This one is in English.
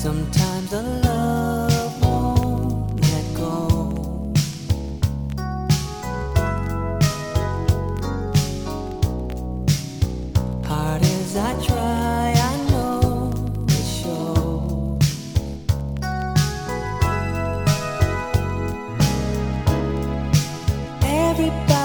Sometimes the love won't let go. Hard as I try, I know it's sure. Everybody